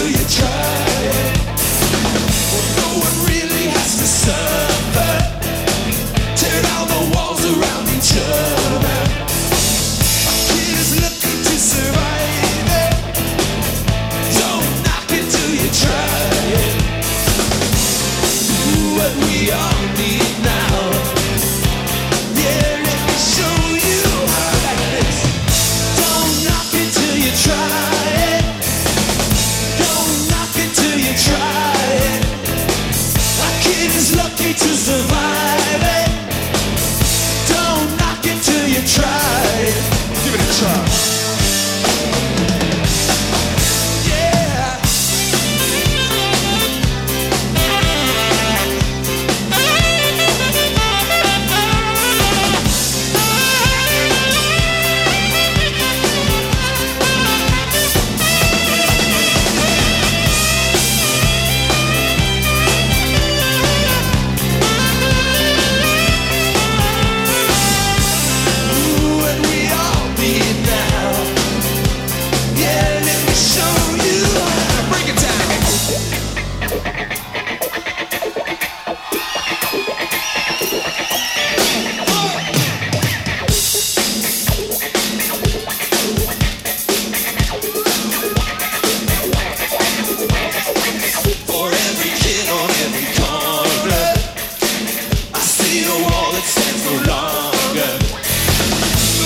till you try it. Well, no one really has to suffer. Tear down the walls around each other. A kid is looking to survive it. Don't knock it till you try it. What we all need now. Yeah, let me show you how like this. Don't knock it till you try it. Don't knock it till you try it. A kid is lucky to survive it. Don't knock it till you try it. Give it a try.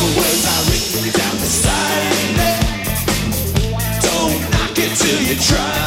Till you try.